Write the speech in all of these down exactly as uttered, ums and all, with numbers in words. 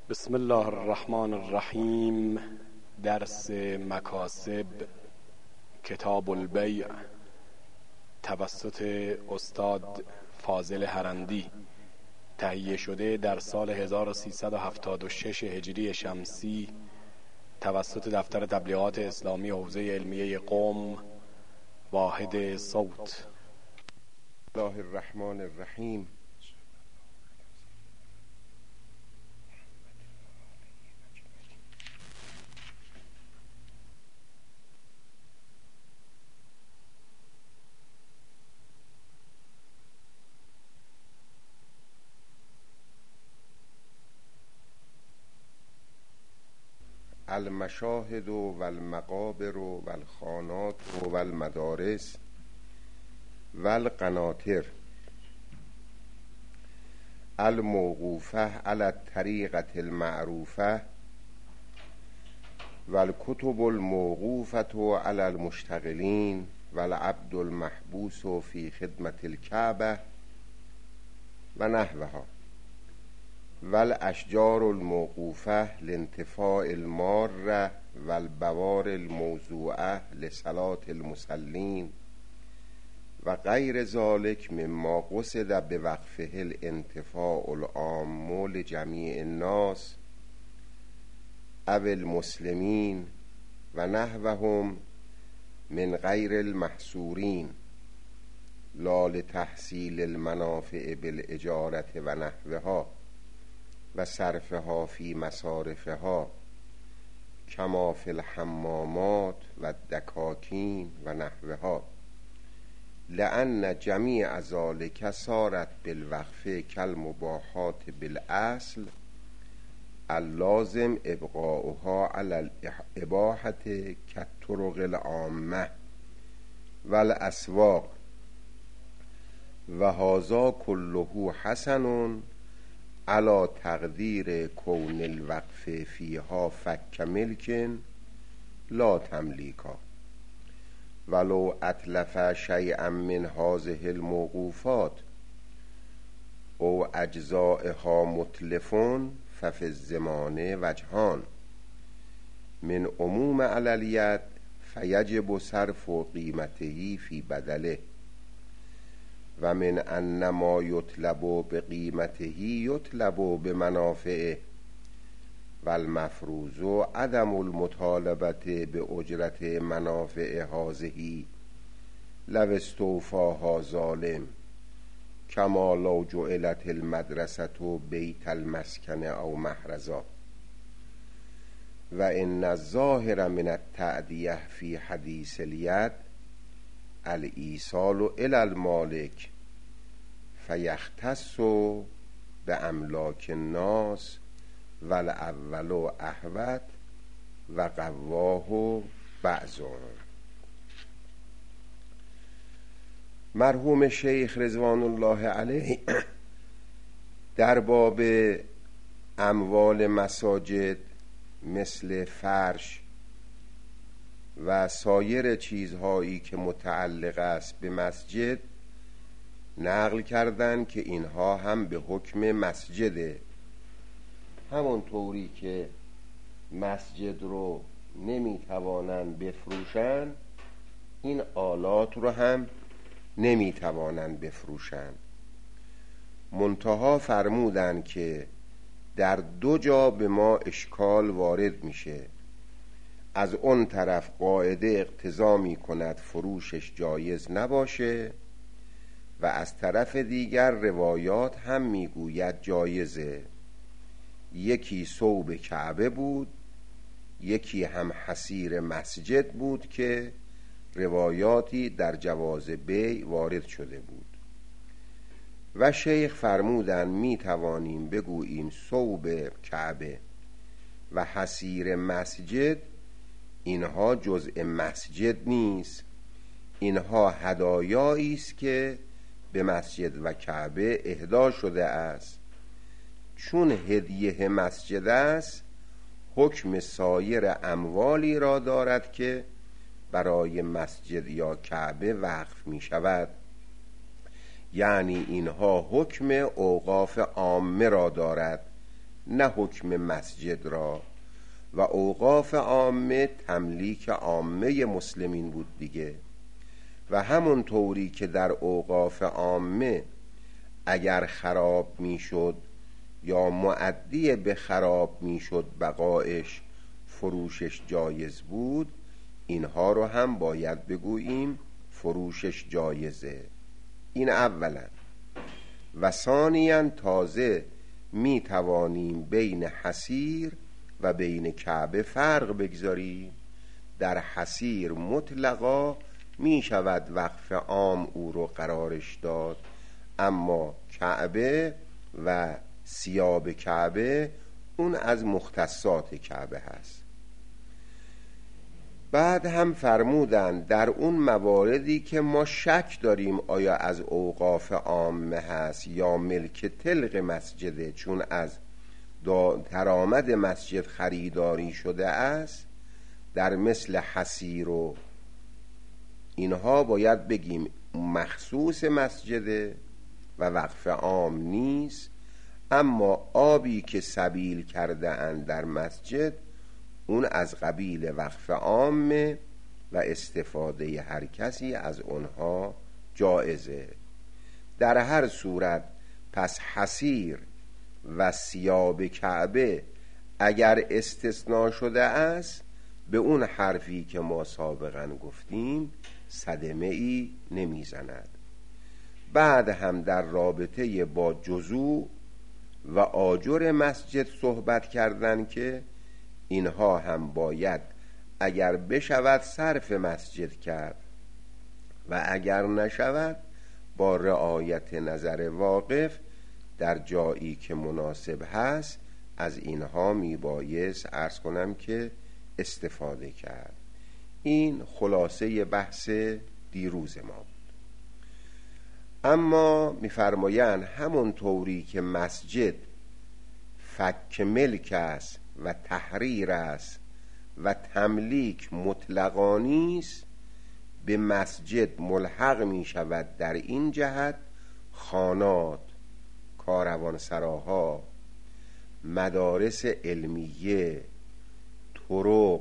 بسم الله الرحمن الرحیم. درس مکاسب، کتاب البیع، توسط استاد فاضل هرندی، تهیه شده در سال هزار و سیصد و هفتاد و شش هجری شمسی توسط دفتر تبلیغات اسلامی حوزه علمیه قم، واحد صوت. الله الرحمن الرحیم. المشاهد و المقابر و الخانات و المدارس و القناطر الموقوفه علی الطریقة المعروفه و الکتب الموقوفه علی المشتغلین و العبد المحبوس فی خدمت الکعبه و نحوها و الاشجار الموقوفه لانتفاع الماره و البوار الموضوعه لصلاة المصلین و غیر ذلك مما قصد بوقفه الانتفاع العام لجمیع الناس او المسلمین و نحوهم من غیر المحصورین لا لتحصیل المنافع بالاجاره و نحوها و صرفها فی مصارفها کما فی الحمامات و الدکاکین و نحوها، لأن جمیع ذلك صارت بالوقف کالمباحات بالاصل اللازم ابقاؤها علی الاباحة کالطرق العامة و الاسواق و هذا كله حسن علی تقدیر کون الوقف فیها فک ملک لا تملیکا ولو اتلف شیئا من هذه الموقوفات او اجزائها متلفون ففی الضمان وجهان من عموم علی الید فیجب صرف قیمته فی بدله و من ان ما یطلب بقیمته یطلب بمنافعه و المفروض عدم المطالبه باجرت منافع هذه لو استوفاها ظالم کما لو جعلت المدرسه بیت المسکن او محرزا و ان الظاهر من التأدیه فی حدیث الید الایصال الی المالک فیختص باملاک الناس و الاول احوط و قواه بعضهم. مرحوم شیخ رضوان الله علیه در باب اموال مساجد مثل فرش و سایر چیزهایی که متعلق است به مسجد نقل کردند که اینها هم به حکم مسجده، همون طوری که مسجد رو نمیتوانند بفروشند این آلات رو هم نمیتوانند بفروشند. منتها فرمودند که در دو جا به ما اشکال وارد میشه. از اون طرف قاعده اقتضا می کند فروشش جایز نباشه و از طرف دیگر روایات هم میگوید جایزه. یکی ثوب کعبه بود، یکی هم حصیر مسجد بود که روایاتی در جواز بیع وارد شده بود و شیخ فرمودند می توانیم بگوییم ثوب کعبه و حصیر مسجد اینها جزء مسجد نیست، اینها هدایایی است که به مسجد و کعبه اهدا شده است. چون هدیه مسجد است حکم سایر اموالی را دارد که برای مسجد یا کعبه وقف می شود، یعنی اینها حکم اوقاف عامه را دارد نه حکم مسجد را، و اوقاف عامه تملیک عامه مسلمین بود دیگه. و همون طوری که در اوقاف عامه اگر خراب میشد یا مؤدی به خراب میشد بقایش، فروشش جایز بود، اینها رو هم باید بگوییم فروشش جایزه. این اولا. و ثانیاً تازه می توانیم بین حصیر و بین کعبه فرق بگذاریم. در حصیر مطلقا می شود وقف عام او رو قرارش داد، اما کعبه و ثیاب کعبه اون از مختصات کعبه هست. بعد هم فرمودند در اون مواردی که ما شک داریم آیا از اوقاف عامه هست یا ملک تلق مسجده، چون از درآمد مسجد خریداری شده است، در مثل حصیر و اینها باید بگیم مخصوص مسجده و وقف عام نیست. اما آبی که سبیل کرده اند در مسجد اون از قبیل وقف عامه و استفاده هر کسی از اونها جایزه. در هر صورت پس حصیر و ثیاب کعبه اگر استثناء شده است، به اون حرفی که ما سابقا گفتیم صدمه ای نمیزند. بعد هم در رابطه با جزو و آجر مسجد صحبت کردن که اینها هم باید اگر بشود صرف مسجد کرد و اگر نشود با رعایت نظر واقف در جایی که مناسب هست از اینها میبایست عرض کنم که استفاده کرد. این خلاصه بحث دیروز ما بود. اما میفرمایند همون طوری که مسجد فک ملک است و تحریر است و تملیک مطلقانی است، به مسجد ملحق می شود در این جهت خانات، کاروانسراها، مدارس علمیه، طرق،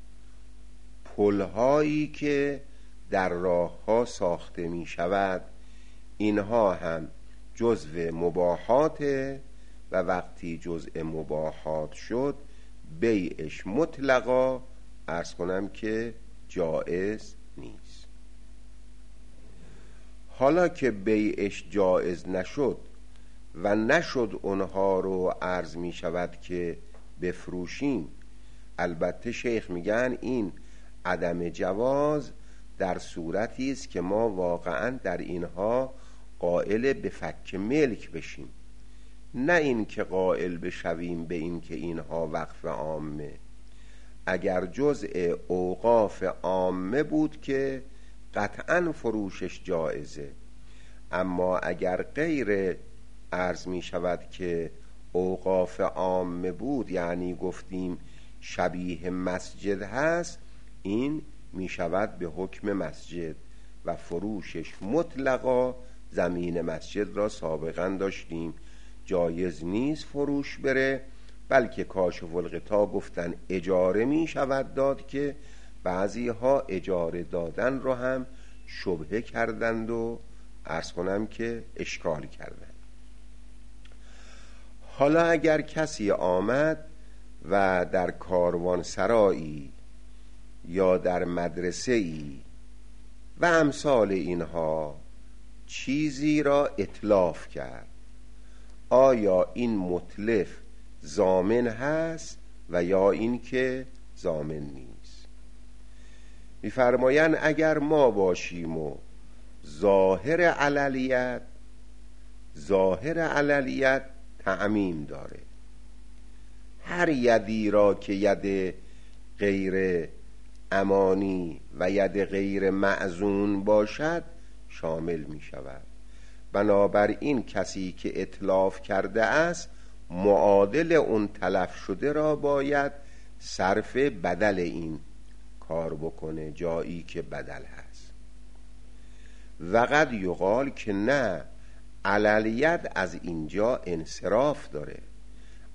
پلهایی که در راهها ساخته می شود، اینها هم جزو مباحاته و وقتی جزء مباحات شد بیعش مطلقا عرض کنم که جائز نیست. حالا که بیعش جائز نشد و نشد اونها رو عرض می شود که بفروشیم، البته شیخ میگن این عدم جواز در صورتی است که ما واقعا در اینها قائل به فک ملک بشیم، نه این که قائل بشویم به این که اینها وقف عامه. اگر جزء اوقاف عامه بود که قطعا فروشش جایزه، اما اگر غیر عرض می شود که اوقاف عامه بود، یعنی گفتیم شبیه مسجد هست، این می شود به حکم مسجد و فروشش مطلقا زمین مسجد را سابقا داشتیم جایز نیست فروش بره، بلکه کاشف الغطا گفتن اجاره می شود داد که بعضی ها اجاره دادن رو هم شبهه کردند و عرض کنم که اشکال کردند. حالا اگر کسی آمد و در کاروان سرایی یا در مدرسه ای و امثال اینها چیزی را اتلاف کرد، آیا این متلف ضامن هست و یا این که ضامن نیست؟ می‌فرمایند اگر ما باشیم و ظاهر عللیت، ظاهر عللیت تعمیم داره، هر یدی را که ید غیر امانی و ید غیر معزون باشد شامل می شود. بنابراین کسی که اتلاف کرده است معادل اون تلف شده را باید صرف بدل این کار بکنه جایی که بدل هست. و قد یقال که نه، عللیت از اینجا انصراف داره،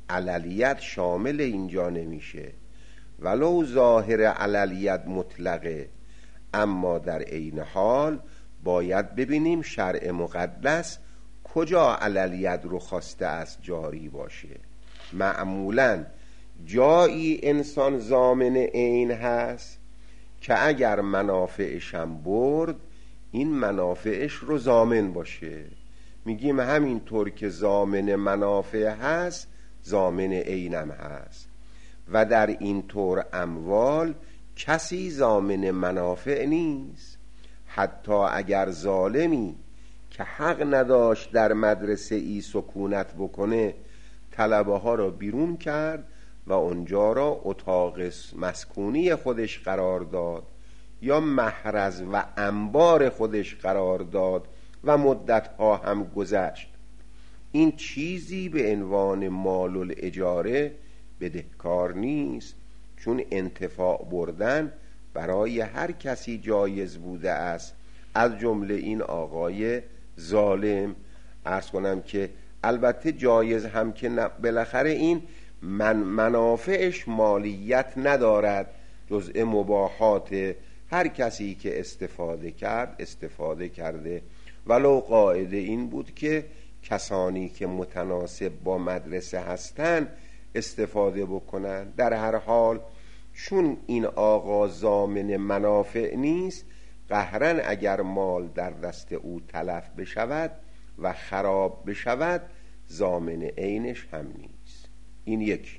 عللیت شامل اینجا نمیشه، ولو ظاهر عللیت مطلقه، اما در عین حال باید ببینیم شرع مقدس کجا عللیت رو خواسته است جاری باشه. معمولاً جایی انسان ضامن عین هست که اگر منافعشم برد این منافعش رو ضامن باشه. میگیم همینطور که ضامن منافع هست ضامن عینم هست، و در این طور اموال کسی ضامن منافع نیست. حتی اگر ظالمی که حق نداشت در مدرسه ای سکونت بکنه طلبه ها را بیرون کرد و اونجا را اتاق مسکونی خودش قرار داد یا محرز و انبار خودش قرار داد و مدتها هم گذشت، این چیزی به عنوان مال الاجاره بدهکار نیست، چون انتفاع بردن برای هر کسی جایز بوده است، از جمله این آقای ظالم. عرض کنم که البته جایز هم که بالاخره این من منافعش مالیت ندارد، جزء مباحات هر کسی که استفاده کرد استفاده کرده، ولو قاعده این بود که کسانی که متناسب با مدرسه هستند استفاده بکنن. در هر حال چون این آقا ضامن منافع نیست، قهرن اگر مال در دست او تلف بشود و خراب بشود ضامن عینش هم نیست. این یک.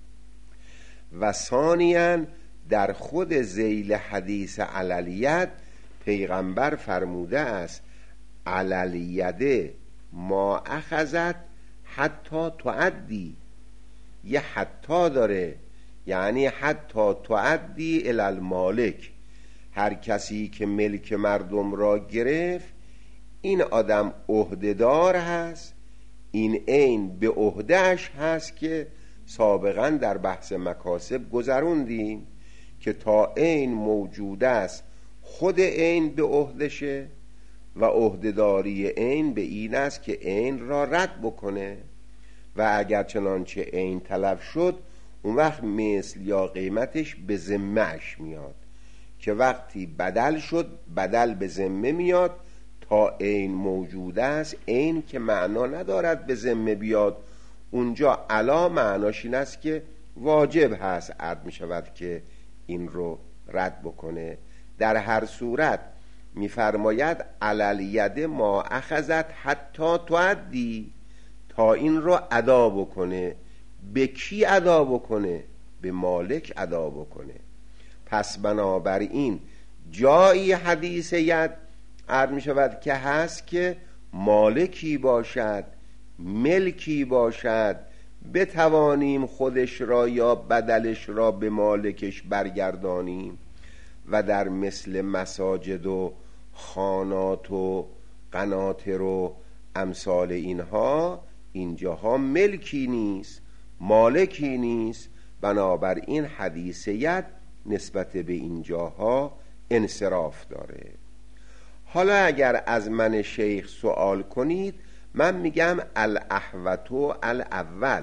و ثانیاً در خود ذیل حدیث عللیت پیغمبر فرموده است عللیده ما اخذت حتی تعدی، یه حتی داره، یعنی حتی تعدی الی المالک. هر کسی که ملک مردم را گرفت این آدم عهده‌دار هست، این عین به عهده‌اش هست که سابقا در بحث مکاسب گذروندیم که تا عین موجود است خود عین به عهدشه و عهده‌داری عین به این است که عین را رد بکنه، و اگر چنانچه عین تلف شد اون وقت مثل یا قیمتش به ذمه‌اش میاد، که وقتی بدل شد بدل به ذمه میاد. تا عین موجود است عین که معنا ندارد به ذمه بیاد، اونجا علا معناش این است که واجب هست عرض می شود که این رو رد بکنه. در هر صورت میفرماید علل ما اخذت حتی تعدی، تا این رو ادا بکنه. به کی ادا بکنه؟ به مالک ادا بکنه. پس بنابراین جایی حدیث ید عرض می شود که هست که مالکی باشد، ملکی باشد، بتوانیم خودش را یا بدلش را به مالکش برگردانیم. و در مثل مساجد و خانات و قناطر و امثال اینها، اینجاها ملکی نیست، مالکی نیست، بنابراین حدیث ید نسبت به اینجاها انصراف داره. حالا اگر از من شیخ سوال کنید، من میگم الاحوط الاول.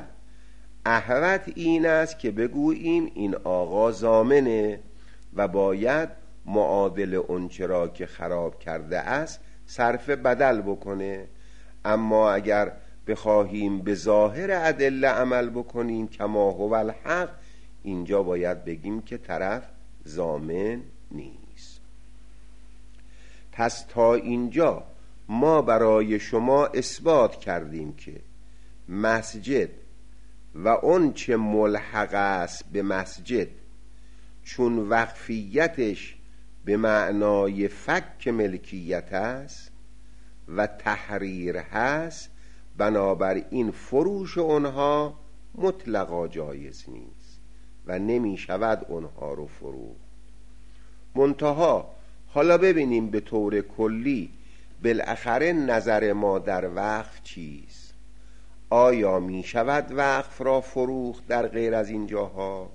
احوط این است که بگوییم این آقا ضامنه و باید معادل اونچه را که خراب کرده است صرف بدل بکنه. اما اگر بخواهیم به ظاهر ادله عمل بکنیم کما هو الحق، اینجا باید بگیم که طرف ضامن نیست. پس تا اینجا ما برای شما اثبات کردیم که مسجد و اون چه ملحق است به مسجد، چون وقفیتش به معنای فک ملکیت است و تحریر هست، بنابراین فروش اونها مطلقا جایز نیست و نمی شود اونها رو فروخت. منتها حالا ببینیم به طور کلی بالاخره نظر ما در وقف چیست؟ آیا می شود وقف را فروخت در غیر از این جاها،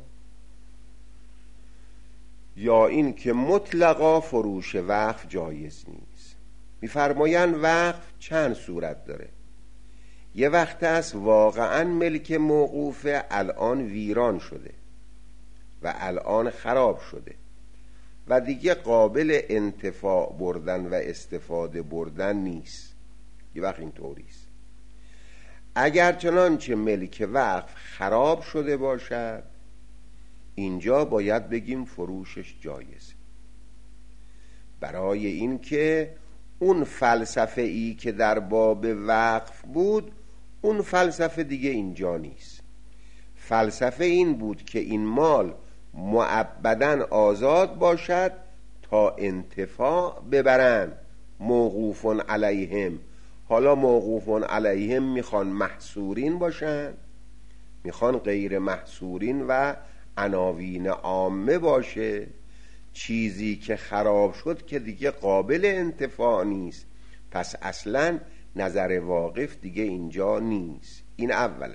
یا این که مطلقا فروش وقف جایز نیست؟ می‌فرمایند وقف چند صورت داره. یه وقت است واقعا ملک موقوفه الان ویران شده و الان خراب شده و دیگه قابل انتفاع بردن و استفاده بردن نیست. یه وقت این طوریست. اگر چنانچه ملک وقف خراب شده باشد، اینجا باید بگیم فروشش جایزه، برای اینکه اون فلسفه ای که در باب وقف بود اون فلسفه دیگه اینجا نیست. فلسفه این بود که این مال مؤبداً آزاد باشد تا انتفاع ببرند موقوف علیهم. حالا موقوف علیهم میخوان محصورین باشن، میخوان غیر محصورین و عناوین عامه باشه. چیزی که خراب شد که دیگه قابل انتفاع نیست، پس اصلا نظر واقف دیگه اینجا نیست. این اولا.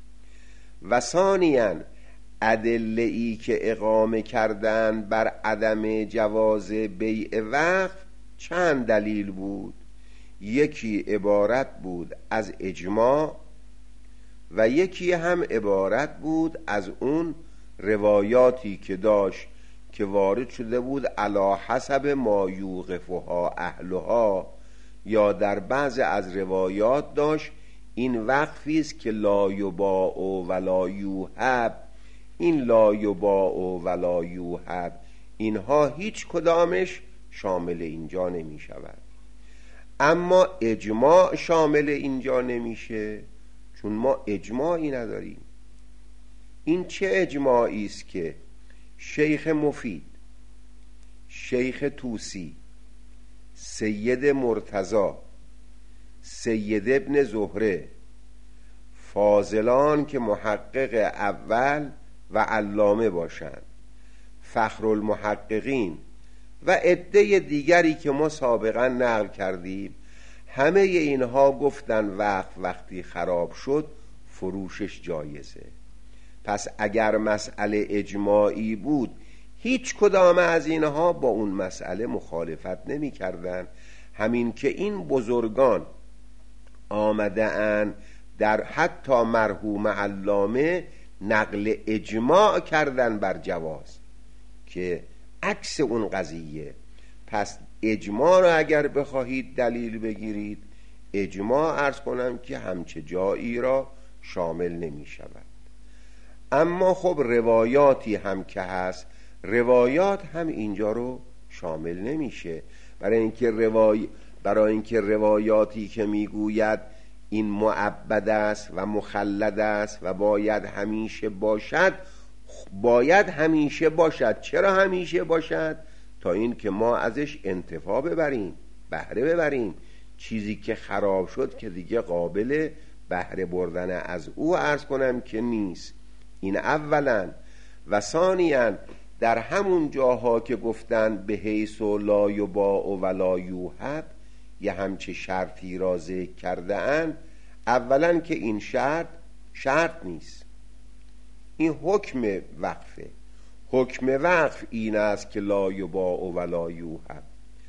و ثانیاً ادله ای که اقامه کردن بر عدم جواز بیع وقف چند دلیل بود. یکی عبارت بود از اجماع و یکی هم عبارت بود از اون روایاتی که داشت که وارد شده بود علی حسب ما یوقفها اهلها، یا در بعض از روایات داشت این وقفی است که لا یباع ولا یوهب. این لا یباع ولا یوهب اینها هیچ کدامش شامل اینجا نمی شود. اما اجماع شامل اینجا نمیشه، چون ما اجماعی نداریم. این چه اجماعی است که شیخ مفید، شیخ توسی، سید مرتضی، سید ابن زهره، فاضلان که محقق اول و علامه باشند، فخرالمحققین و عده دیگری که ما سابقا نقل کردیم، همه اینها گفتن وقت وقتی خراب شد فروشش جایزه. پس اگر مسئله اجماعی بود هیچ کدام از اینها با اون مسئله مخالفت نمی کردن. همین که این بزرگان آمده ان در حتی مرحوم علامه نقل اجماع کردن بر جواز که عکس اون قضیه. پس اجماع رو اگر بخواهید دلیل بگیرید، اجماع عرض کنم که همچه جایی را شامل نمی شود. اما خب روایاتی هم که هست، روایات هم اینجا رو شامل نمیشه، برای اینکه روای برای اینکه روایاتی که میگوید این معبد است و مخلد است و باید همیشه باشد، باید همیشه باشد. چرا همیشه باشد؟ تا این که ما ازش انتفاع ببریم، بهره ببریم. چیزی که خراب شد که دیگه قابل بهره بردن از او عرض کنم که نیست. این اولا. و ثانیاً در همون جاها که گفتن به حیث لا یباع و لا یوهب یه همچه شرطی را ذکر کرده اند. اولا که این شرط شرط نیست، این حکم وقفه. حکم وقف این است که لا یباع و لا یوهب.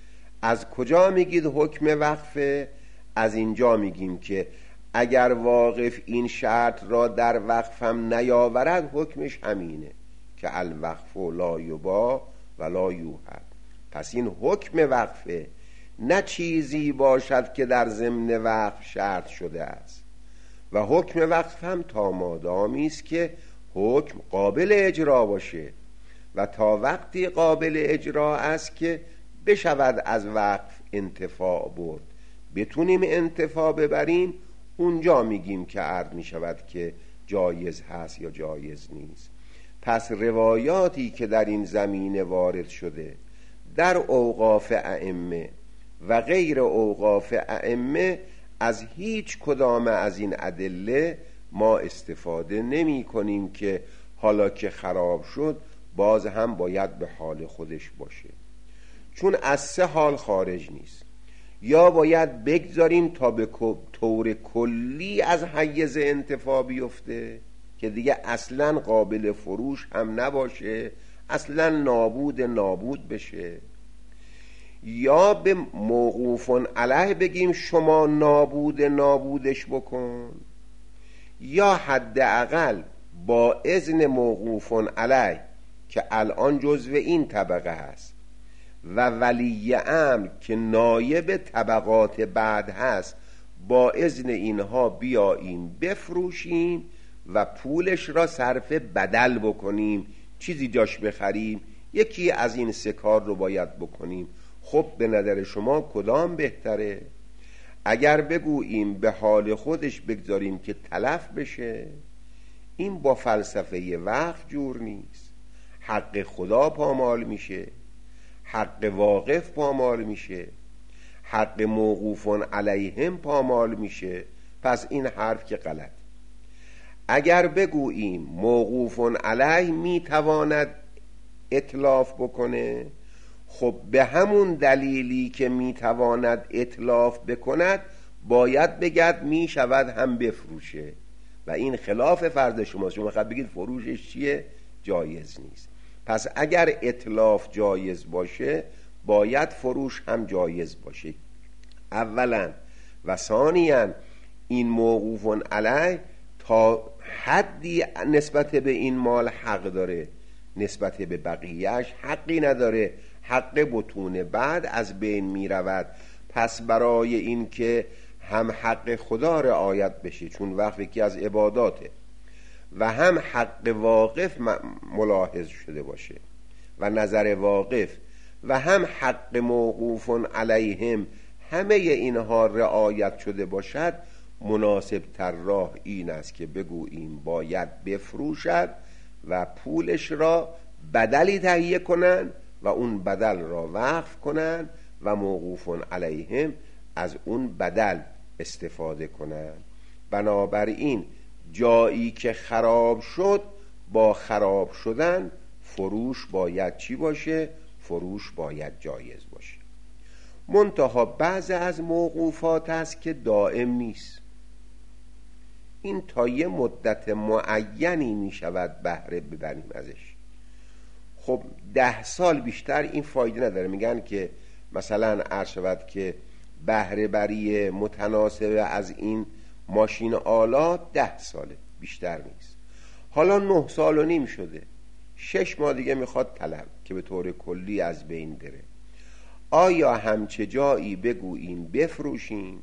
از کجا میگید حکم وقفه؟ از اینجا میگیم که اگر واقف این شرط را در وقف هم نیاورد حکمش همینه که الوقف لا یباع و لا یوهب. پس این حکم وقفه، نه چیزی باشد که در ضمن وقف شرط شده است. و حکم وقف هم تا مادامی است که حکم قابل اجرا باشه و تا وقتی قابل اجرا است که بشود از وقف انتفاع برد، بتونیم انتفاع ببریم، اونجا میگیم که عرض میشود که جایز هست یا جایز نیست. پس روایاتی که در این زمینه وارد شده در اوقاف ائمه و غیر اوقاف ائمه، از هیچ کدام از این ادله ما استفاده نمی کنیم که حالا که خراب شد باز هم باید به حال خودش باشه، چون از سه حال خارج نیست. یا باید بگذاریم تا به طور کلی از حیز انتفاع بیفته که دیگه اصلا قابل فروش هم نباشه، اصلا نابود نابود بشه، یا به موقوفون علیه بگیم شما نابود نابودش بکن، یا حداقل با اذن موقوفون علیه که الان جزو این طبقه هست و ولی امر که نایب طبقات بعد هست، با اذن اینها بیاییم بفروشیم و پولش را صرف بدل بکنیم، چیزی جاش بخریم، یکی از این سه کار رو باید بکنیم. خب به نظر شما کدام بهتره؟ اگر بگوییم به حال خودش بگذاریم که تلف بشه، این با فلسفه وقف جور نیست. حق خدا پامال میشه، حق واقف پامال میشه، حق موقوفون علیهم پامال میشه. پس این حرف که غلط. اگر بگوییم موقوفون علیه میتواند اتلاف بکنه، خب به همون دلیلی که میتواند اتلاف بکند باید بگد میشود هم بفروشه و این خلاف فرض شماست. شما خواهد بگید فروشش چیه؟ جایز نیست. پس اگر اتلاف جایز باشه باید فروش هم جایز باشه اولا، و ثانیاً این موقوفون علیه تا حدی نسبت به این مال حق داره، نسبت به بقیهش حقی نداره، حق بطون بعد از بین می رود. پس برای این که هم حق خدا رعایت بشه، چون وقف یکی از عباداته، و هم حق واقف ملاحظ شده باشه و نظر واقف، و هم حق موقوفون علیهم، همه اینها رعایت شده باشد، مناسب تر راه این است که بگوییم باید بفروشد و پولش را بدلی تهیه کنن و اون بدل را وقف کنن و موقوفون علیهم از اون بدل استفاده کنن. بنابراین جایی که خراب شد، با خراب شدن فروش باید چی باشه؟ فروش باید جایز باشه. منتها بعض از موقوفات هست که دائم نیست، این تا یه مدت معینی می شود بهره ببریم ازش. خب ده سال بیشتر این فایده نداره. میگن که مثلا عرض شود که بهره بری متناسب از این ماشین آلات ده ساله، بیشتر نیست. حالا نه سال و نیم شده، شش ماه دیگه میخواد طلب که به طور کلی از بین بره. آیا همچه جایی بگوییم بفروشیم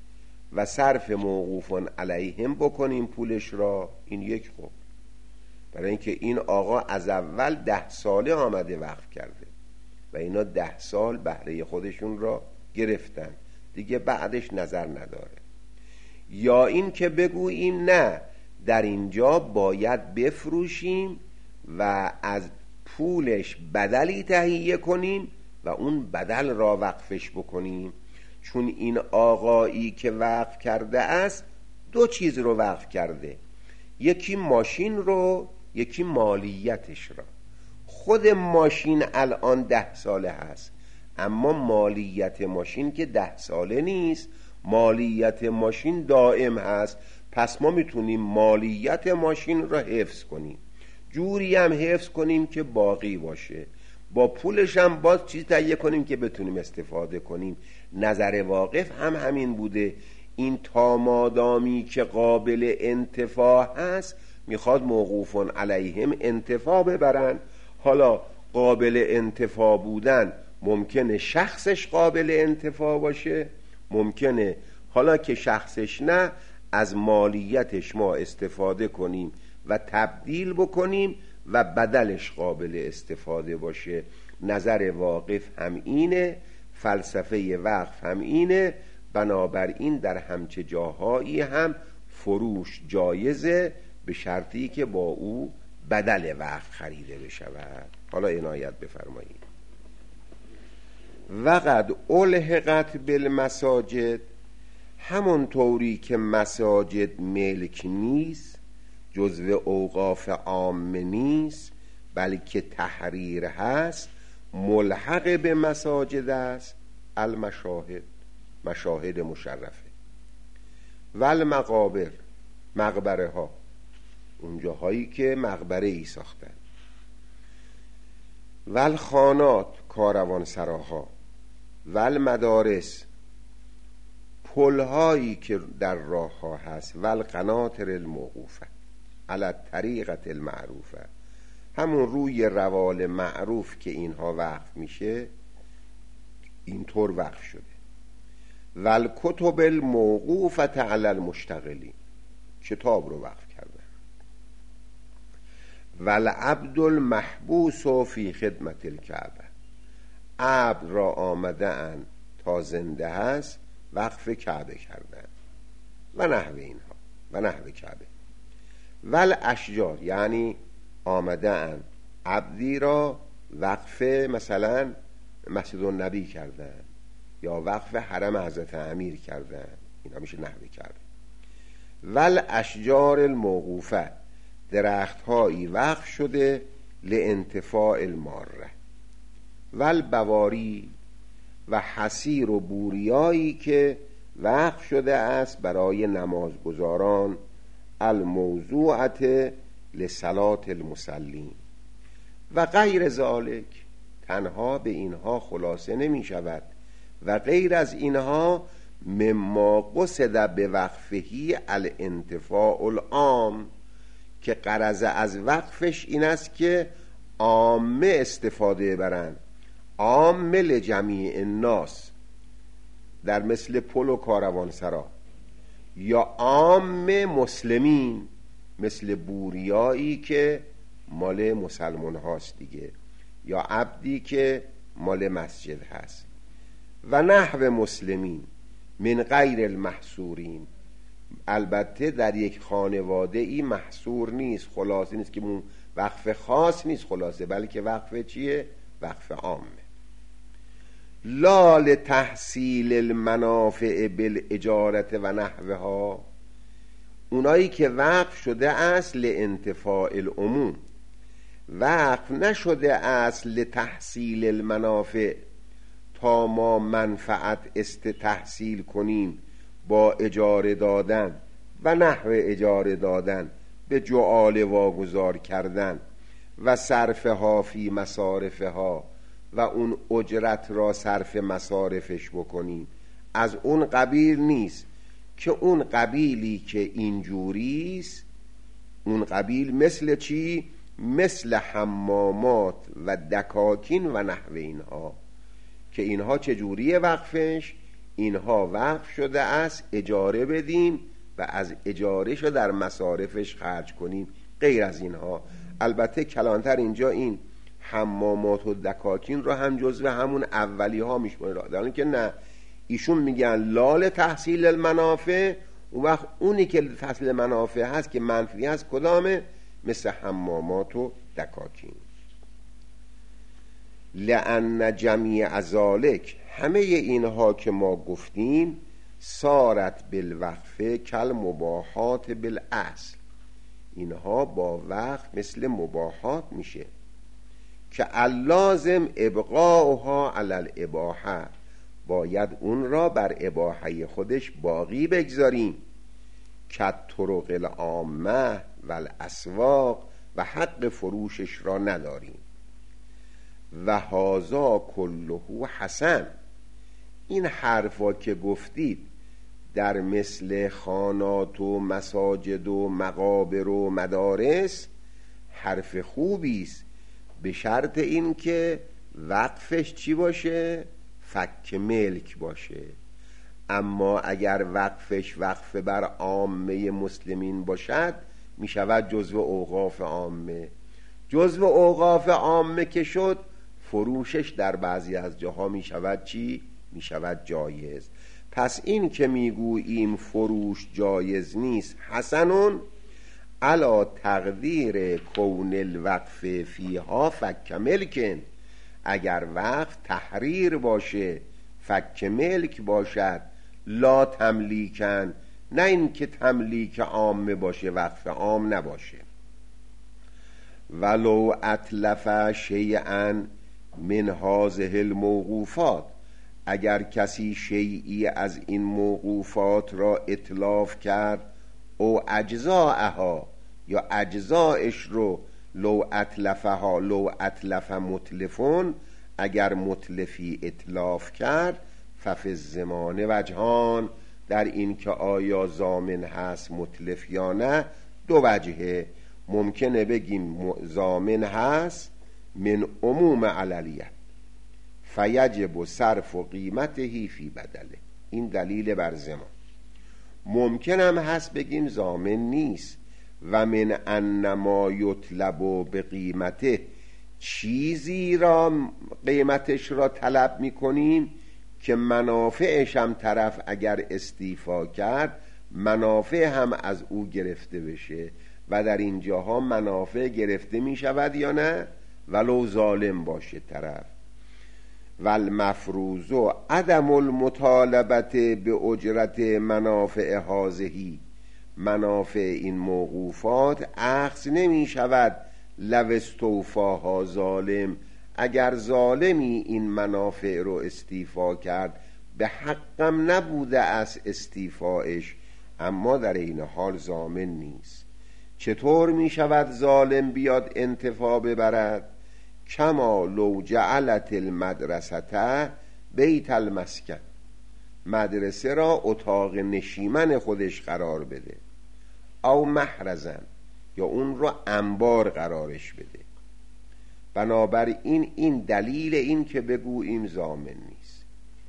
و صرف موقوفون علیهم بکنیم پولش را؟ این یک خوب، برای اینکه این آقا از اول ده ساله آمده وقف کرده و اینا ده سال بهره خودشون را گرفتن دیگه، بعدش نظر نداره. یا این که بگوییم نه، در اینجا باید بفروشیم و از پولش بدلی تهیه کنیم و اون بدل را وقفش بکنیم، چون این آقایی که وقف کرده است دو چیز رو وقف کرده، یکی ماشین رو، یکی مالیتش را. خود ماشین الان ده ساله هست، اما مالیت ماشین که ده ساله نیست، مالیت ماشین دائم هست. پس ما میتونیم مالیت ماشین را حفظ کنیم، جوری هم حفظ کنیم که باقی باشه، با پولش هم باز چیز تهیه کنیم که بتونیم استفاده کنیم. نظر واقف هم همین بوده. این تا مادامی که قابل انتفاع هست میخواد موقوفون علیهم انتفاع ببرن. حالا قابل انتفاع بودن ممکنه شخصش قابل انتفاع باشه، ممکنه حالا که شخصش نه از مالیتش ما استفاده کنیم و تبدیل بکنیم و بدلش قابل استفاده باشه. نظر واقف هم اینه، فلسفه وقف هم اینه. بنابراین در همچه جاهایی هم فروش جایزه، به شرطی که با او بدل وقف خریده بشود. حالا عنایت بفرمایید. وقد الحقت بالمساجد، همون طوری که مساجد ملک نیست، جزو اوقاف عامه نیست، بلکه تحریر هست، ملحق به مساجد است. المشاهد، مشاهد مشرفه، و المقابر، مقبره ها، اونجاهایی که مقبره ای ساختن، و الخانات، کاروان سراها، و المدارس، پلهایی که در راه ها هست، و القناطر الموقوفه علی الطریقة المعروفه، همون روی روال معروف که اینها وقف میشه اینطور وقف شده. و الکتب الموقوفه علی المشتغلین، کتاب رو وقف کردن. و العبد المحبوس فی خدمت الکعبه، عبد را آمده ان تا زنده هست وقف کعبه کردن و نحو اینها و نحو کعبه. و الاشجار، یعنی آمده ان عبدی را وقف مثلا مسجد النبی کردن یا وقف حرم حضرت امیر کردن، اینا میشه نحو کعبه. و الاشجار الموقوفه، درخت هایی وقف شده لانتفاع الماره. و البواری، و حصیر و بوریایی که وقف شده است برای نمازگزاران، الموضوعه لصلاة المصلین. و غیر ذالک، تنها به اینها خلاصه نمی شود، و غیر از اینها مما قصد به وقفهی الانتفاع العام، که غرض از وقفش این است که عامه استفاده برن، عامه لجمیع الناس، در مثل پل و کاروانسرا، یا عام مسلمین مثل بوریایی که مال مسلمان هاست دیگه، یا عبدی که مال مسجد هست. و نحو مسلمین من غیر المحصورین، البته در یک خانواده ای محصور نیست، خلاصه نیست که اون وقف خاص نیست خلاصه، بلکه وقف چیه؟ وقف عامه. لا لتحصیل المنافع بالاجارت و نحوها، اونایی که وقف شده است لانتفاع العموم، وقف نشده است لتحصیل المنافع، تا ما منفعت است تحصیل کنیم با اجاره دادن و نحو اجاره دادن، به جعال واگذار کردن و صرفها فی مصارفها، و اون اجرت را صرف مصارفش بکنیم، از اون قبیل نیست. که اون قبیلی که اینجوریست، اون قبیل مثل چی؟ مثل حمامات و دکاکین و نحو اینها، که اینها چجوریه وقفش؟ اینها وقف شده است اجاره بدیم و از اجارهشو در مصارفش خرج کنیم، غیر از اینها. البته کلانتر اینجا این حمامات و دکاکین رو هم جزو همون اولی ها میشمونه، در حالی که نه، ایشون میگن لال تحصیل المنافع. اون وقت اونی که تحصیل منافع هست که منفی هست کدامه؟ مثل حمامات و دکاکین. لأن جمیع ذالک، همه اینها که ما گفتیم، صارت بالوقف کل مباحات بالاصل، اینها با وقف مثل مباحات میشه، که اللازم ابقاؤها علی الاباحه، باید اون را بر اباحه خودش باقی بگذاریم، که طرق العامه و الاسواق، و حق فروشش را نداریم. و هذا کله حسن، این حرفا که گفتید در مثل خانات و مساجد و مقابر و مدارس حرف خوبی است، به شرط این که وقفش چی باشه؟ فک ملک باشه. اما اگر وقفش وقف بر عامه مسلمین باشد، می شود جزو اوقاف عامه. جزو اوقاف عامه که شد، فروشش در بعضی از جاها می شود چی؟ می شود جایز. پس این که می گوییم فروش جایز نیست، حسنون علا تقدیر کون الوقف فیها فک ملکن، اگر وقف تحریر باشه، فک ملک باشد، لا تملیکن، نه این که تملیک عامه باشه، وقف عام نباشه. ولو اتلف شیئا من هذه الموقوفات، اگر کسی شیئی از این موقوفات را اتلاف کرد، او اجزاءها، یا اجزایش رو، لو اتلفها، لو اتلف متلفون، اگر متلفی اتلاف کرد ففی الزمان وجهان، در این که آیا ضامن هست متلف یا نه دو وجهه. ممکنه بگیم ضامن هست من عموم عللیت فیجب صرف و قیمته فی بدله، این دلیل بر ضمان. ممکن هم هست بگیم ضامن نیست و من انما یطلب به قیمته، چیزی را قیمتش را طلب میکنیم که منافعش هم طرف اگر استیفا کرد منافع هم از او گرفته بشه و در اینجاها منافع گرفته می شود یا نه ولو ظالم باشه طرف. والمفروض عدم المطالبت به اجرت منافع هذه، منافع این موقوفات اخذ نمی شود لو استوفاها ظالم، اگر ظالمی این منافع رو استیفا کرد به حقم نبوده از استیفایش، اما در این حال ضامن نیست. چطور می شود ظالم بیاد انتفاع ببرد؟ کما لو جعلت المدرسه بیت المسکن، مدرسه را اتاق نشیمن خودش قرار بده، او محرزن یا اون را انبار قرارش بده. بنابراین این دلیل این که بگوییم ضامن نیست.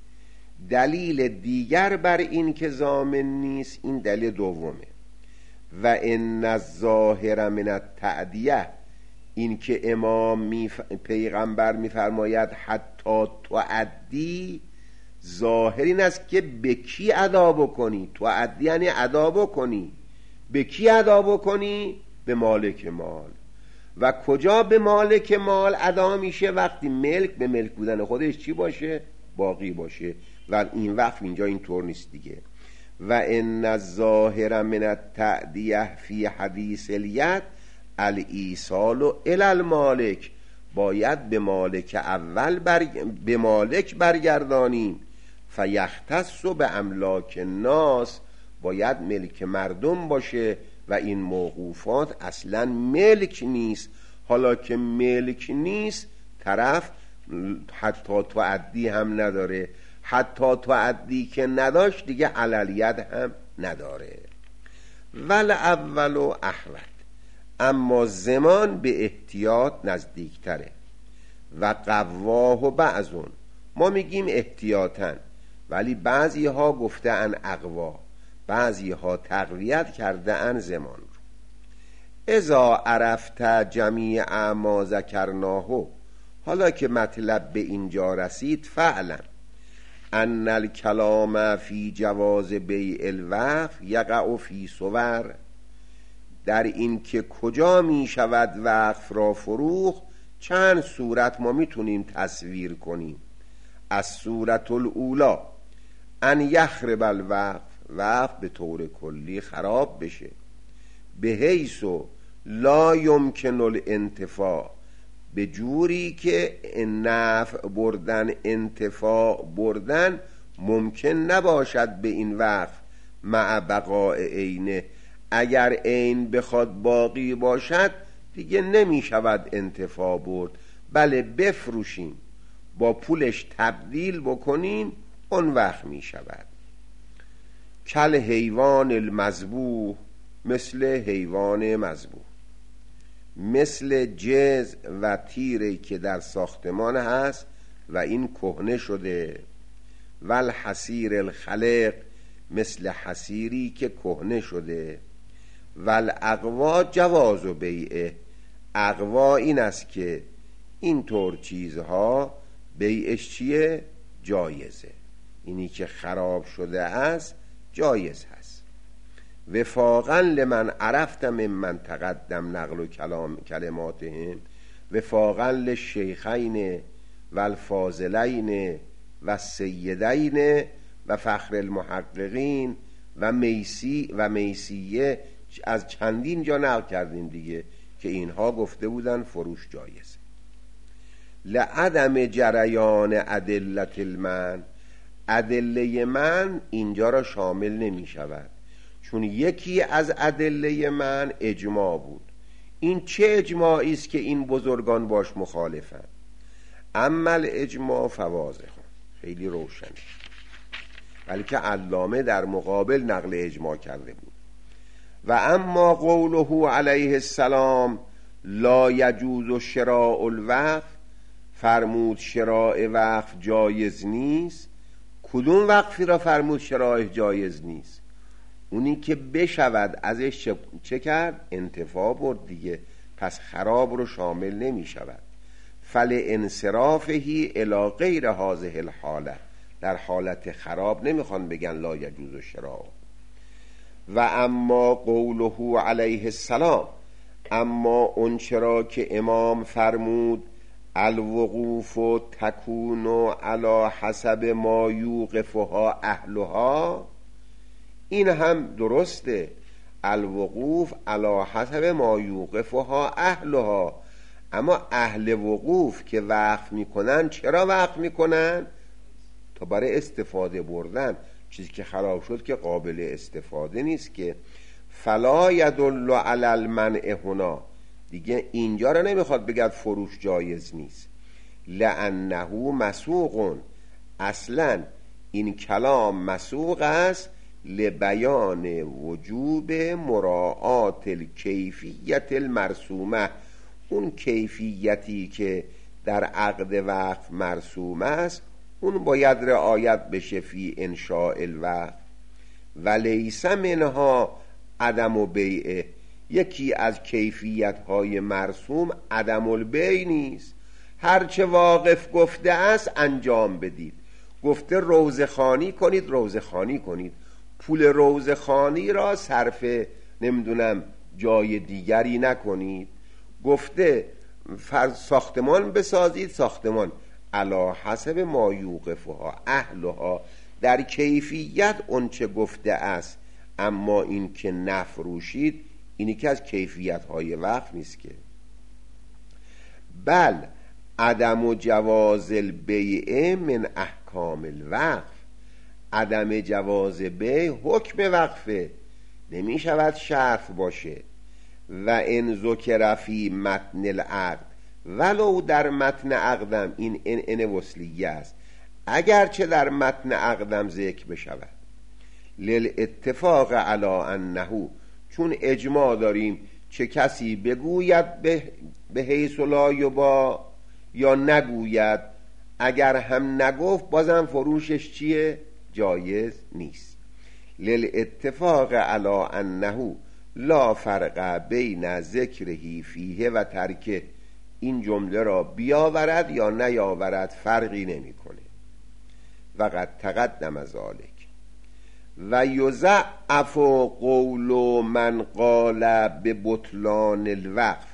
دلیل دیگر بر این که ضامن نیست این دلیل دومه، و ان الظاهر من التعدیه، این که امام میف... پیغمبر میفرماید حتی تعدی، ظاهر این است که به کی ادا بکنی. تعدی یعنی ادا بکنی. به کی ادا بکنی؟ به مالک مال. و کجا به مالک مال ادا میشه؟ وقتی ملک به ملک بودن خودش چی باشه؟ باقی باشه. و این وقت اینجا اینطور نیست دیگه. و ان الظاهر من التعدیه فی حدیث الید الایصال الی المالک، باید به مالک اول بر... به مالک برگردانیم. فیختص به املاک الناس، باید ملک مردم باشه و این موقوفات اصلا ملک نیست. حالا که ملک نیست طرف حتی تعدی هم نداره، حتی تعدی که نداشت دیگه عللیت هم نداره. ول اول و احوط، اما زمان به احتیاط نزدیکتره. و قواه و بعضون، ما میگیم احتیاطن ولی بعضی ها گفته ان اقوا، بعضی ها تقویت کرده ان زمان رو. اذا عرفت جمیع ما ذکرناه، حالا که مطلب به اینجا رسید، فعلا ان الکلام فی جواز بیع الوقف یقع فی صور، در این که کجا می شود وقف را فروخت چند صورت ما میتونیم تصویر کنیم. از صورت الاولا ان یخرب الوقف، وقف به طور کلی خراب بشه، به حیث لا یمکن الانتفاع، به جوری که نفع بردن انتفاع بردن ممکن نباشد به این وقف، مع بقاء عینه، اگر عین بخواد باقی باشد دیگه نمی شود انتفاع برد. بله بفروشیم با پولش تبدیل بکنیم اون وقت می شود. کل حیوان المذبوح، مثل حیوان مذبوح، مثل جز و تیری که در ساختمان هست و این کهنه شده. والحصیر الخلق، مثل حصیری که کهنه شده. والاقوا جواز بیعه، اقوا این است که اینطور چیزها بیعش چیه؟ جایزه. اینی که خراب شده است جایز هست. وفاقا لمن عرفت ممن تقدم نقل و کلام کلماتهم، وفاقا للشیخین و الفاضلین و السیدین و فخر المحققین و میسی و میسیه، از چندین جا نقل کردیم دیگه که اینها گفته بودن فروش جایزه. لعدم جریان ادلت المن، ادله من اینجا را شامل نمی شود، چون یکی از ادله من اجماع بود. این چه اجماعی است که این بزرگان باش مخالفند؟ اما الاجماع فواضح، خیلی روشنه، بلکه علامه در مقابل نقل اجماع کرده بود. و اما قوله علیه السلام لا یجوز شراء الوقف، فرمود شراء وقف جایز نیست. کدوم وقفی را فرمود شراء جایز نیست؟ اونی که بشود ازش چه کرد؟ انتفاع برد دیگه، پس خراب رو شامل نمی شود. فل انصرافهی الی غیر هذه الحاله، در حالت خراب نمیخوان بگن لا یجوز شراء. و اما قوله علیه السلام، اما اون چرا که امام فرمود الوقوف تکون علی حسب ما یوقفها اهلها، این هم درسته، الوقوف علی حسب ما یوقفها اهلها، اما اهل وقوف که وقف میکنن چرا وقف میکنن؟ تا برای استفاده بردن. چیزی که خراب شد که قابل استفاده نیست که. فلا یدل علی المنع هنا، دیگه اینجا را نمیخواد بگد فروش جایز نیست. لانه مسوق، اصلا این کلام مسوق است لبیان وجوب مراعات الکیفیت المرسومه، اون کیفیتی که در عقد وقف مرسوم است اون باید رعایت بشه فی انشاء الوقف. و لیس منها عدم و بیعه، یکی از کیفیت های مرسوم عدم البیع نیست. هرچه واقف گفته است انجام بدید. گفته روزخوانی کنید، روزخوانی کنید. پول روزخوانی را صرف نمیدونم جای دیگری نکنید. گفته ساختمان بسازید، ساختمان علی حسب ما یوقفها اهلها، در کیفیت اون چه گفته است. اما این که نفروشید، اینی که از کیفیت های وقف نیست که. بل عدم و جواز البیع من احکام الوقف، عدم جواز بیع حکم وقفه، نمی شود شرط باشه. و ان ذکر فی متن العقد، ولو در متن عقدم، این ان ان وصلیه است، اگرچه در متن عقدم ذکر بشود. للاتفاق علی انه، چون اجماع داریم چه کسی بگوید به, به حیث لا یباع یا نگوید، اگر هم نگفت بازم فروشش چیه؟ جایز نیست. للاتفاق علی انه لا فرق بین ذکرهی فیه و ترکه، این جمله را بیاورد یا نیاورد فرقی نمیکنه. و قد تقدم ذالک. و یضعف قول من قال به بطلان الوقف،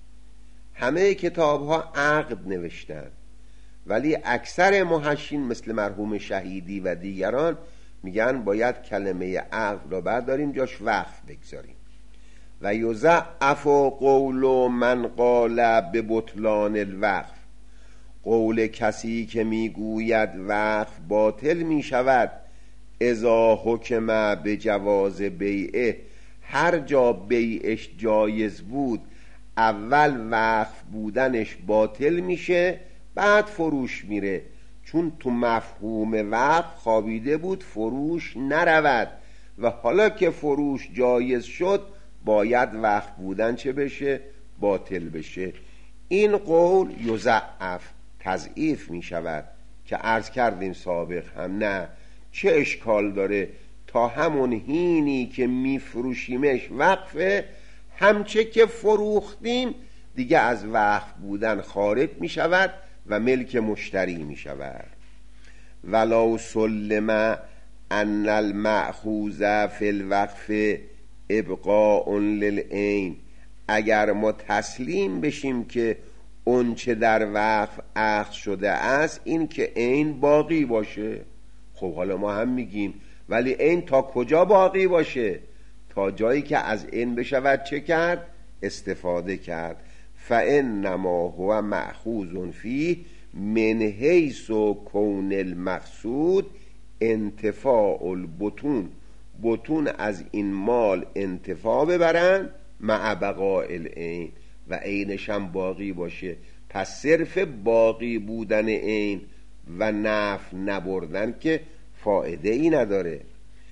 همه کتاب ها عقد نوشتن، ولی اکثر محشین مثل مرحوم شهیدی و دیگران میگن باید کلمه عقد را برداریم جاش وقف بگذاریم. و یضعف قول من قال به بطلان الوقف، قول کسی که میگوید وقف باطل میشود اذا حکم به جواز بیعه، هر جا بیعش جایز بود اول وقف بودنش باطل میشه بعد فروش میره، چون تو مفهوم وقف خوابیده بود فروش نرود و حالا که فروش جایز شد باید وقف بودن چه بشه؟ باطل بشه. این قول یضعف، تضعیف می شود که عرض کردیم سابق هم، نه چه اشکال داره تا همون هینی که می فروشیمش وقفه، همچه که فروختیم دیگه از وقف بودن خارج می شود و ملک مشتری می شود. ولو سلم ان المأخوذ فی الوقف ابقاء للعین، اگر ما تسلیم بشیم که اون چه در وقف اخذ شده است این که عین باقی باشه، خب حالا ما هم میگیم ولی عین تا کجا باقی باشه؟ تا جایی که از عین بشود چه کرد؟ استفاده کرد. فانما هو مأخوذ فیه من حیث کون المقصود انتفاع البطون، بطون از این مال انتفاع ببرن مع بقاء العین و عینش هم باقی باشه. پس صرف باقی بودن عین و نفع نبردن که فایده ای نداره.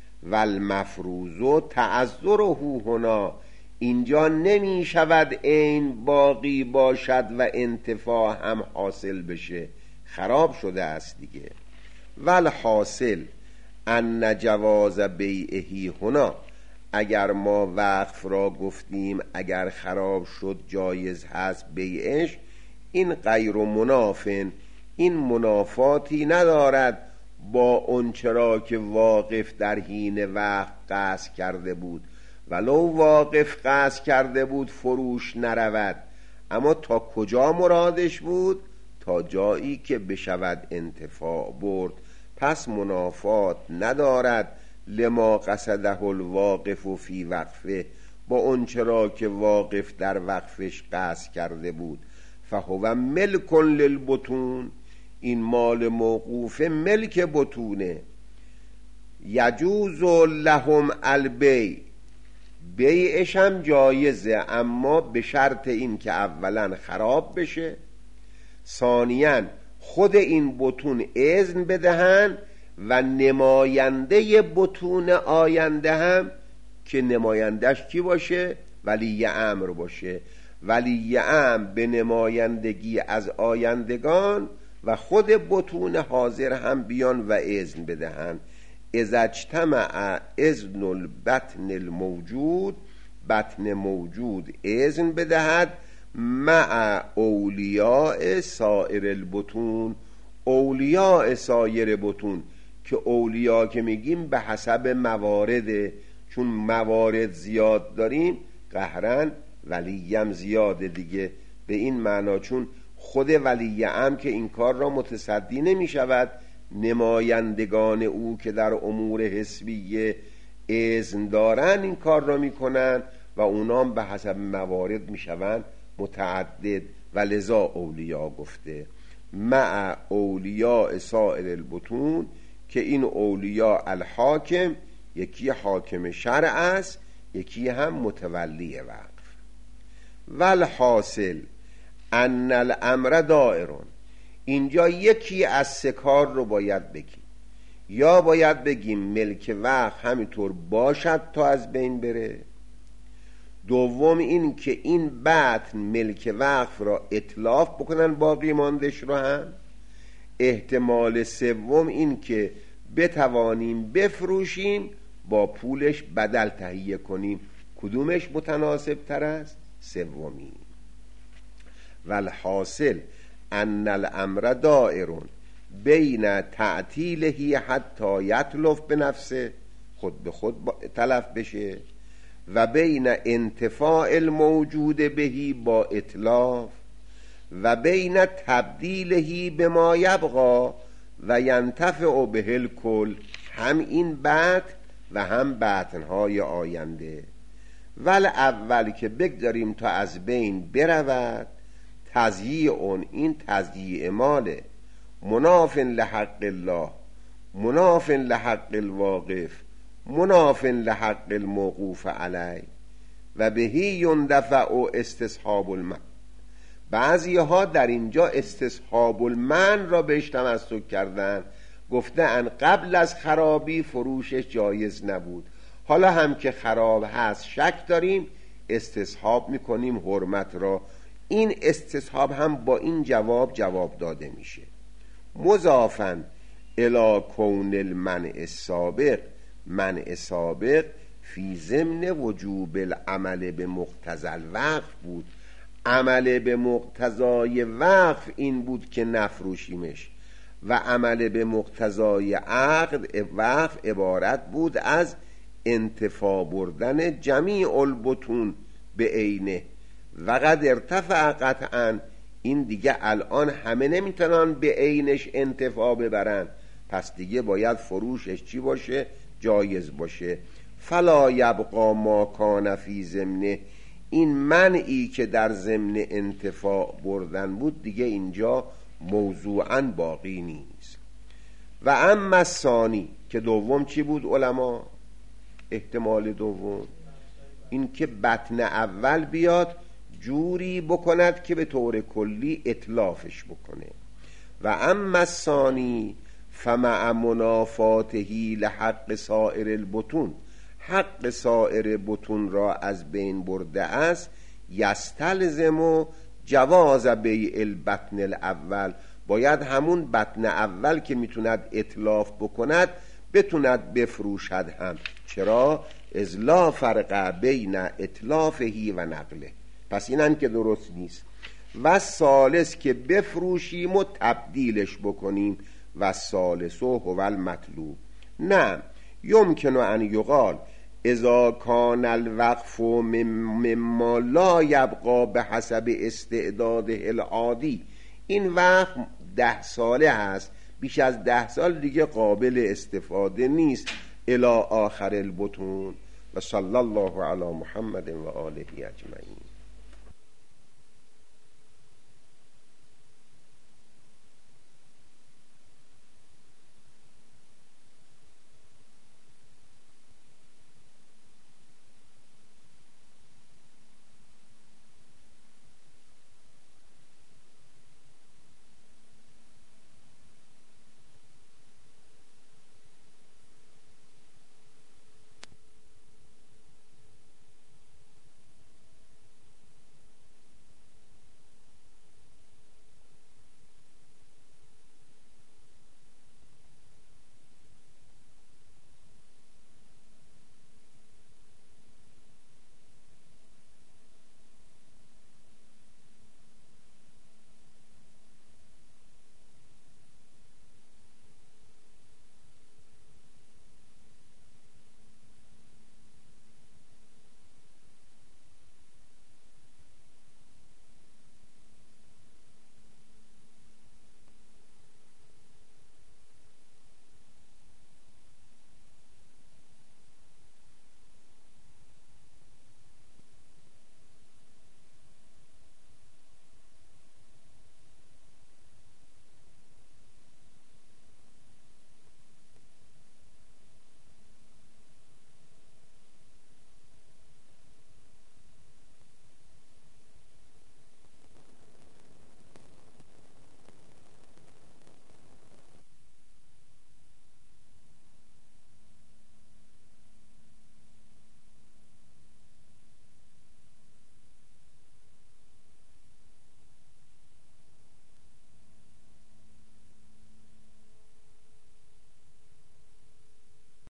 والمفروض تعذره هنا، اینجا نمی شود عین باقی باشد و انتفاع هم حاصل بشه، خراب شده است دیگه. والحاصل ان جواز بیعه هنا، اگر ما وقف را گفتیم اگر خراب شد جایز هست بیعش، این غیر منافن، این منافاتی ندارد با اون چرا که واقف در حین وقف قصد کرده بود. ولو واقف قصد کرده بود فروش نرود، اما تا کجا مرادش بود؟ تا جایی که بشود انتفاع برد، پس منافات ندارد لما قصده الواقف فی وقفه، با اون چرا که واقف در وقفش قصد کرده بود. فهو ملک للبطون، این مال موقوف ملک بطونه. یجوز لهم البیع، بیعش هم جایزه، اما به شرط این که اولا خراب بشه، ثانیاً خود این بطون اذن بدهن و نماینده بطون آینده هم که نمایندش کی باشه؟ ولی امر باشه. ولی امر به نمایندگی از آیندگان و خود بطون حاضر هم بیان و اذن بدهن. اذا اجتمع اذن البطن الموجود، بطن موجود اذن بدهد مع اولیاء سایر البطون، اولیاء سایر بطون، که اولیاء که میگیم به حسب موارده، چون موارد زیاد داریم قهرن ولیم زیاده دیگه، به این معنا چون خود ولی ام که این کار را متصدی نمی شود، نمایندگان او که در امور حسبیه اذن دارن این کار را میکنن و اونام به حسب موارد میشوند متعدد، و لذا اولیاء گفته مع اولیاء سائر البطون، که این اولیاء الحاکم، یکی حاکم شرع است، یکی هم متولی وقف. والحاصل ان الامر دائرون، اینجا یکی از سه کار رو باید بگیم. یا باید بگیم ملک وقف همینطور باشد تا از بین بره، دوم این که این بطن ملک وقف را اتلاف بکنن باقی ماندش رو هم، احتمال سوم این که بتوانیم بفروشیم با پولش بدل تهیه کنیم. کدومش متناسب تر است؟ سومی. والحاصل ان الامر دائرون بین تعطیلهی حتی یتلف به نفسه، خود به خود تلف بشه، و بین انتفاع الموجود بهی با اتلاف، و بین تبدیلهی به ما یبقا و ینتفع به الکل، هم این بطن و هم بطنهای آینده. ول اول که بگذاریم تا از بین برود، تضییع اون، این تضییع ماله، مناف لحق الله، مناف لحق الواقف، مناف لحق الموقوف علی، و بهی یندفع استصحاب المن. بعضی ها در اینجا استصحاب المن را بهش تمسک کردن، گفتن قبل از خرابی فروشش جایز نبود، حالا هم که خراب هست شک داریم استصحاب میکنیم حرمت را. این استصحاب هم با این جواب جواب داده میشه. مضافاً الی کون المنع السابق، منع سابق فی ضمن وجوب العمل به مقتضی الوقف بود. عمل به مقتضای وقف این بود که نفروشیمش، و عمل به مقتضای عقد وقف عبارت بود از انتفاع بردن جمیع البطون به عینه. و قد ارتفع قطعا، این دیگه الان همه نمیتونن به عینش انتفاع ببرن، پس دیگه باید فروشش چی باشه؟ جایز باشه. فلا یبقا ما کان فی ضمنه، این منعی که در ضمن انتفاع بردن بود دیگه اینجا موضوعا باقی نیست. و اما الثانی، که دوم چی بود علما؟ احتمال دوم این که بطن اول بیاد جوری بکند که به طور کلی اتلافش بکنه. و اما الثانی فمع منافاتهی لحق سائر البطون، حق سائر بطون را از بین برده است. یستلزم جواز بیع البطن الاول، باید همون بطن اول که میتوند اتلاف بکند بتوند بفروشد هم. چرا؟ اذ لا فرق بین اتلافهی و نقله. پس اینن که درست نیست. و ثالث که بفروشیم و تبدیلش بکنیم. و ثالث هو المطلوب. نه یمکن ان یقال اذا کان الوقف مما لا یبقى به حسب استعداده العادی. این وقف ده ساله هست، بیش از ده سال دیگه قابل استفاده نیست. الی آخر البطون. و صلی الله علی محمد و آله اجمعین.